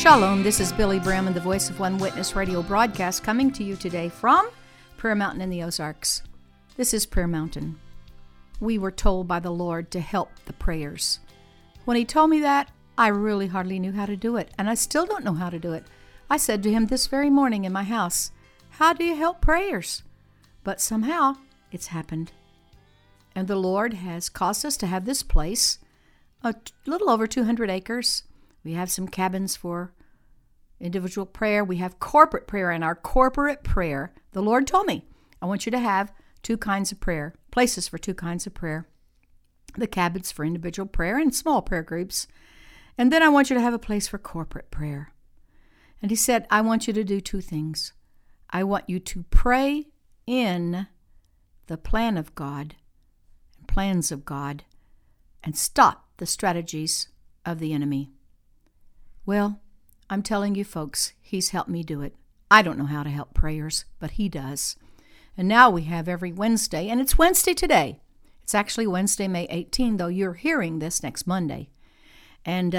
Shalom, this is Billy Bram and the Voice of One Witness radio broadcast coming to you today from Prayer Mountain in the Ozarks. This is Prayer Mountain. We were told by the Lord to help the prayers. When He told me that, I really hardly knew how to do it, and I still don't know how to do it. I said to Him this very morning in my house, "How do you help prayers?" But somehow it's happened. And the Lord has caused us to have this place, a little over 200 acres. We have some cabins for individual prayer. We have corporate prayer. And our corporate prayer, the Lord told me, I want you to have two kinds of prayer, places for two kinds of prayer. The cabins for individual prayer and small prayer groups. And then I want you to have a place for corporate prayer. And He said, I want you to do two things. I want you to pray in the plan of God and plans of God and stop the strategies of the enemy. Well, I'm telling you folks, He's helped me do it. I don't know how to help prayers, but He does. And now we have every Wednesday, and it's Wednesday today. It's actually Wednesday, May 18, though you're hearing this next Monday. And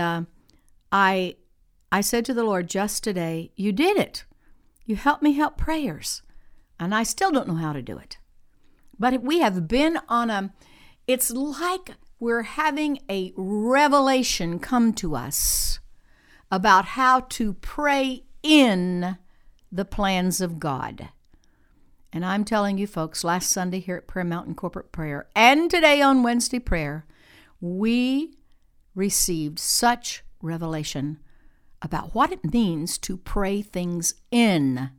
I said to the Lord just today, you did it. You helped me help prayers. And I still don't know how to do it. But we have been on it's like we're having a revelation come to us about how to pray in the plans of God. And I'm telling you folks, last Sunday here at Prayer Mountain Corporate Prayer and today on Wednesday Prayer, we received such revelation about what it means to pray things in.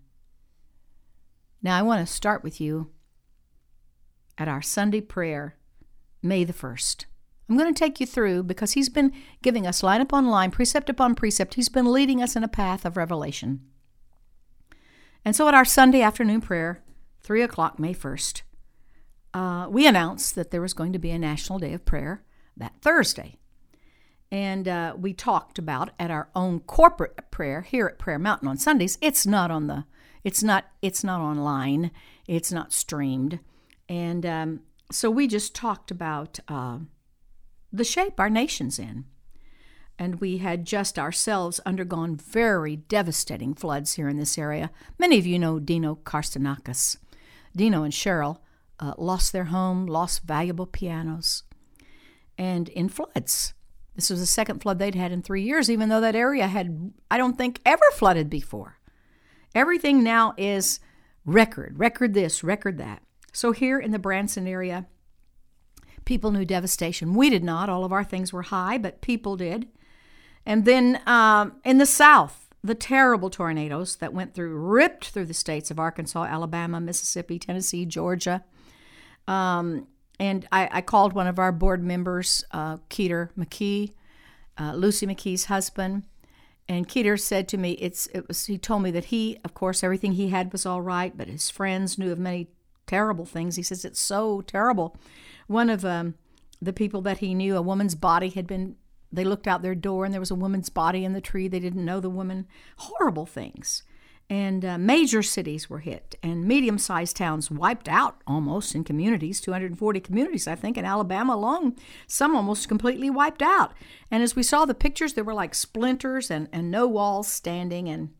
Now I want to start with you at our Sunday prayer, May the 1st. I'm going to take you through because He's been giving us line upon line, precept upon precept. He's been leading us in a path of revelation. And so at our Sunday afternoon prayer, 3 o'clock, May 1st, we announced that there was going to be a National Day of Prayer that Thursday. And we talked about at our own corporate prayer here at Prayer Mountain on Sundays. It's not online. It's not streamed. And so we just talked about the shape our nation's in. And we had just ourselves undergone very devastating floods here in this area. Many of you know Dino Karstanakis. Dino and Cheryl lost their home, lost valuable pianos, and in floods. This was the second flood they'd had in 3 years, even though that area had, I don't think, ever flooded before. Everything now is record this, record that. So here in the Branson area, people knew devastation. We did not. All of our things were high, but people did. And then in the South, the terrible tornadoes that ripped through the states of Arkansas, Alabama, Mississippi, Tennessee, Georgia. And I called one of our board members, Keeter McKee, Lucy McKee's husband. And Keeter said to me, he told me that of course, everything he had was all right, but his friends knew of many terrible things. He says, it's so terrible. One of the people that he knew, a woman's body they looked out their door and there was a woman's body in the tree. They didn't know the woman. Horrible things. And major cities were hit and medium-sized towns wiped out almost in communities, 240 communities, I think, in Alabama alone. Some almost completely wiped out. And as we saw the pictures, there were like splinters and no walls standing. And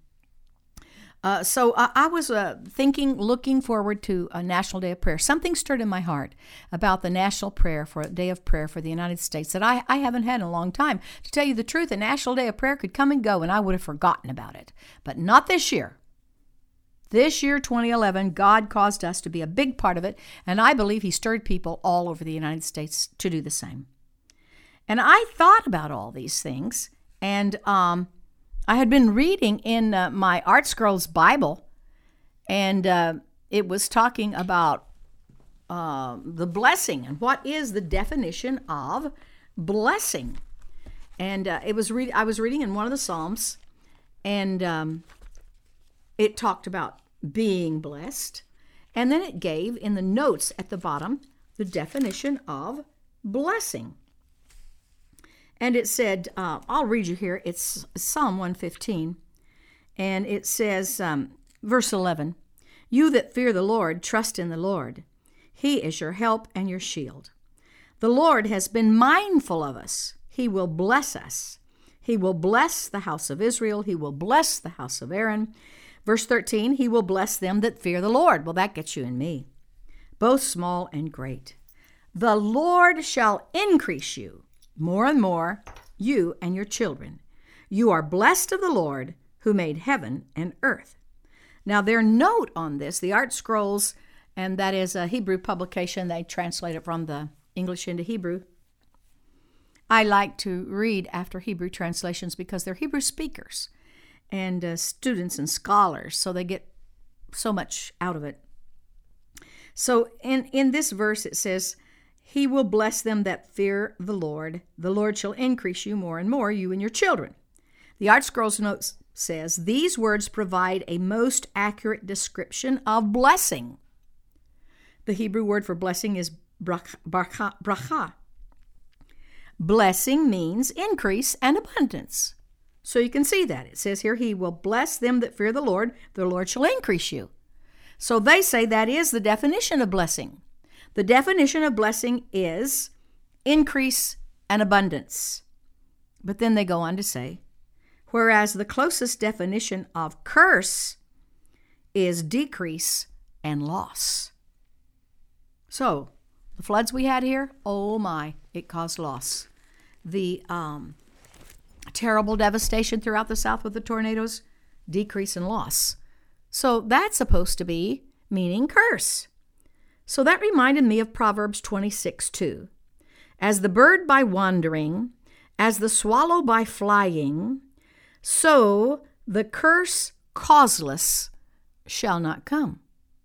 so I was looking forward to a National Day of Prayer. Something stirred in my heart about the National Day of Prayer for the United States that I haven't had in a long time. To tell you the truth, a National Day of Prayer could come and go, and I would have forgotten about it. But not this year. This year, 2011, God caused us to be a big part of it, and I believe He stirred people all over the United States to do the same. And I thought about all these things, and I had been reading in my Arts Girls Bible, and it was talking about the blessing and what is the definition of blessing. And I was reading in one of the Psalms, and it talked about being blessed, and then it gave in the notes at the bottom the definition of blessing. And it said, I'll read you here, it's Psalm 115, and it says, verse 11, "You that fear the Lord, trust in the Lord. He is your help and your shield. The Lord has been mindful of us. He will bless us. He will bless the house of Israel. He will bless the house of Aaron. Verse 13, he will bless them that fear the Lord. Well, that gets you and me, both small and great. The Lord shall increase you more and more, you and your children. You are blessed of the Lord who made heaven and earth. Now, their note on this, the Art Scrolls, and that is a Hebrew publication. They translate it from the English into Hebrew. I like to read after Hebrew translations because they're Hebrew speakers and students and scholars, so they get so much out of it. So in this verse it says, he will bless them that fear the Lord. The Lord shall increase you more and more, you and your children. The Art Scrolls note says, these words provide a most accurate description of blessing. The Hebrew word for blessing is bracha. Blessing means increase and abundance. So you can see that. It says here, he will bless them that fear the Lord shall increase you. So they say that is the definition of blessing. The definition of blessing is increase and abundance. But then they go on to say, whereas the closest definition of curse is decrease and loss. So, the floods we had here, oh my, it caused loss. The terrible devastation throughout the South with the tornadoes, decrease and loss. So that's supposed to be meaning curse. So that reminded me of Proverbs 26:2. As the bird by wandering, as the swallow by flying, so the curse causeless shall not come.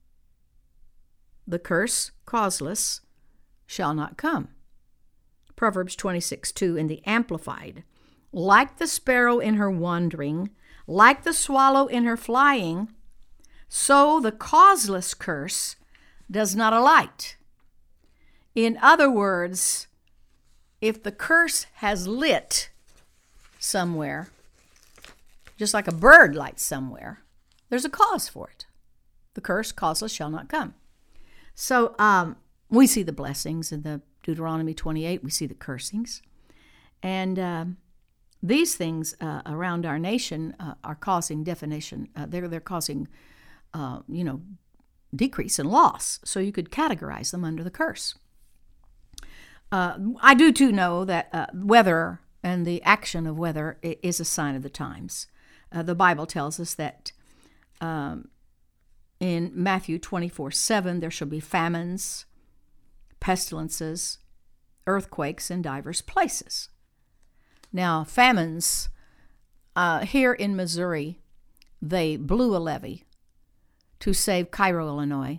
The curse causeless shall not come. Proverbs 26:2 in the Amplified. Like the sparrow in her wandering, like the swallow in her flying, so the causeless curse does not alight. In other words, if the curse has lit somewhere, just like a bird lights somewhere, there's a cause for it. The curse causeless shall not come. So we see the blessings in the Deuteronomy 28. We see the cursings. And these things around our nation are causing definition. They're causing, decrease and loss. So you could categorize them under the curse. I do, too, know that weather and the action of weather is a sign of the times. The Bible tells us that in Matthew 24:7, there shall be famines, pestilences, earthquakes in divers places. Now, famines, here in Missouri, they blew a levee to save Cairo, Illinois,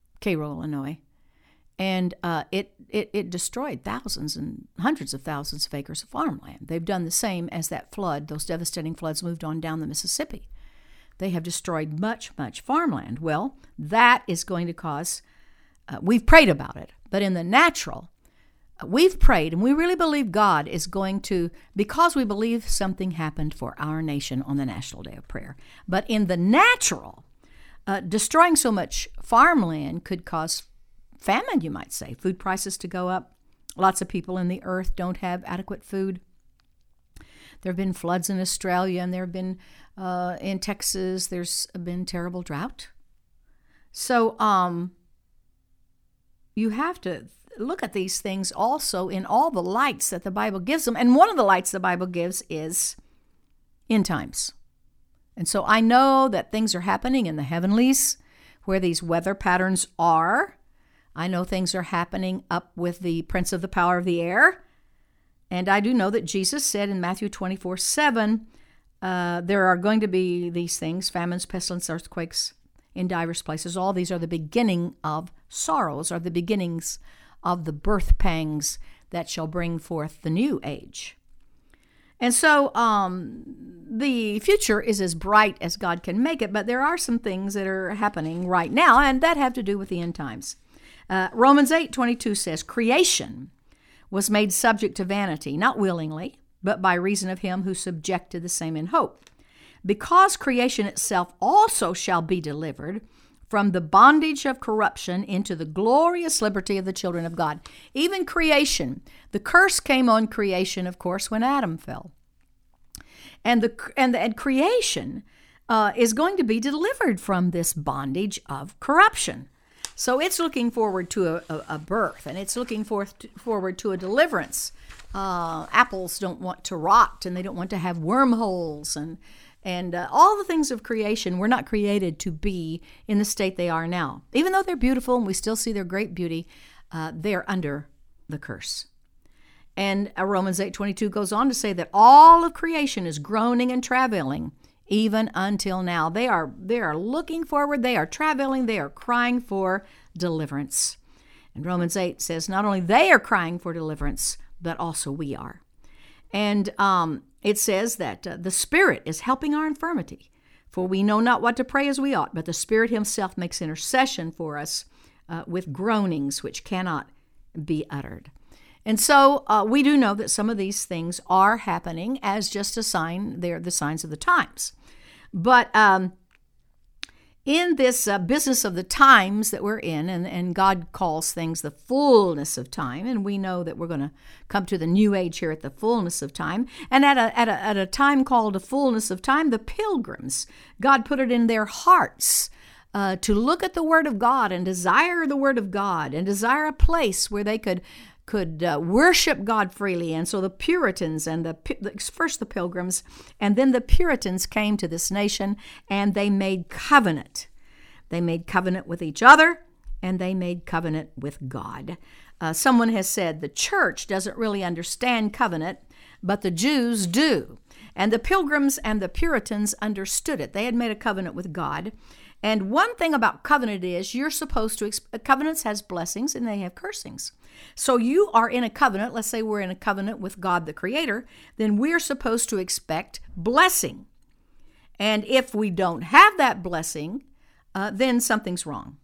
and it destroyed thousands and hundreds of thousands of acres of farmland. They've done the same as that flood. Those devastating floods moved on down the Mississippi. They have destroyed much, much farmland. Well, that is going to cause, we've prayed about it, but in the natural, we've prayed, and we really believe God is going to, because we believe something happened for our nation on the National Day of Prayer. But in the natural, destroying so much farmland could cause famine, you might say, food prices to go up. Lots of people in the earth don't have adequate food. There have been floods in Australia, and there have been, in Texas, there's been terrible drought. So you have to look at these things also in all the lights that the Bible gives them. And one of the lights the Bible gives is end times. And so I know that things are happening in the heavenlies where these weather patterns are. I know things are happening up with the prince of the power of the air. And I do know that Jesus said in Matthew 24:7, there are going to be these things, famines, pestilence, earthquakes in divers places. All these are the beginning of sorrows, are the beginnings of the birth pangs that shall bring forth the new age. And so the future is as bright as God can make it, but there are some things that are happening right now, and that have to do with the end times. Romans 8:22 says, creation was made subject to vanity, not willingly, but by reason of him who subjected the same in hope. Because creation itself also shall be delivered from the bondage of corruption into the glorious liberty of the children of God. Even creation, the curse came on creation, of course, when Adam fell. And creation is going to be delivered from this bondage of corruption. So it's looking forward to a birth, and it's looking forward to a deliverance. Apples don't want to rot, and they don't want to have wormholes, and all the things of creation were not created to be in the state they are now. Even though they're beautiful and we still see their great beauty, they're under the curse. And Romans 8:22 goes on to say that all of creation is groaning and travailing even until now. They are looking forward, they are travailing, they are crying for deliverance. And Romans 8 says not only they are crying for deliverance, but also we are. And it says that the Spirit is helping our infirmity, for we know not what to pray as we ought, but the Spirit himself makes intercession for us with groanings which cannot be uttered. And so we do know that some of these things are happening as just a sign. They're the signs of the times. But in this business of the times that we're in, and God calls things the fullness of time, and we know that we're going to come to the new age here at the fullness of time. And at a time called the fullness of time, the pilgrims, God put it in their hearts to look at the Word of God and desire the Word of God and desire a place where they could worship God freely. And so the Puritans and first the Pilgrims and then the Puritans came to this nation, and they made covenant. They made covenant with each other, and they made covenant with God. Someone has said the church doesn't really understand covenant, but the Jews do. And the Pilgrims and the Puritans understood it. They had made a covenant with God. And one thing about covenant is you're supposed to, covenants has blessings and they have cursings. So you are in a covenant, let's say we're in a covenant with God the Creator, then we're supposed to expect blessing. And if we don't have that blessing, then something's wrong.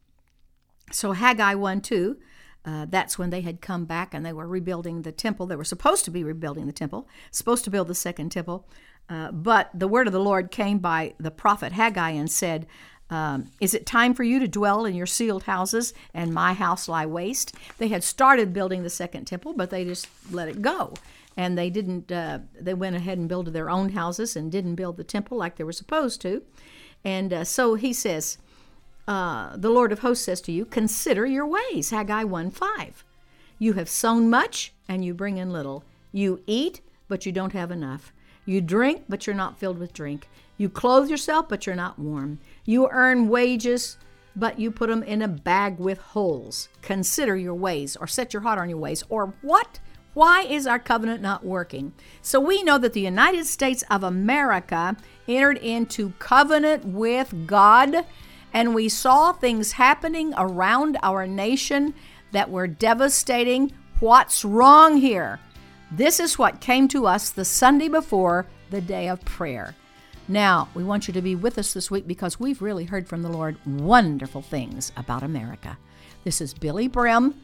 So Haggai 1:2, that's when they had come back and they were rebuilding the temple. They were supposed to be rebuilding the temple, supposed to build the second temple. But the word of the Lord came by the prophet Haggai and said, is it time for you to dwell in your sealed houses and my house lie waste? They had started building the second temple, but they just let it go. And they didn't, they went ahead and built their own houses and didn't build the temple like they were supposed to. And so he says, the Lord of hosts says to you, consider your ways, Haggai 1:5. You have sown much and you bring in little. You eat, but you don't have enough. You drink, but you're not filled with drink. You clothe yourself, but you're not warm. You earn wages, but you put them in a bag with holes. Consider your ways, or set your heart on your ways. Or what? Why is our covenant not working? So we know that the United States of America entered into covenant with God, and we saw things happening around our nation that were devastating. What's wrong here? This is what came to us the Sunday before the day of prayer. Now, we want you to be with us this week because we've really heard from the Lord wonderful things about America. This is Billy Brim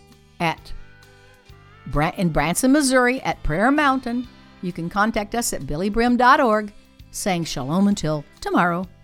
in Branson, Missouri at Prayer Mountain. You can contact us at billybrim.org, saying shalom until tomorrow.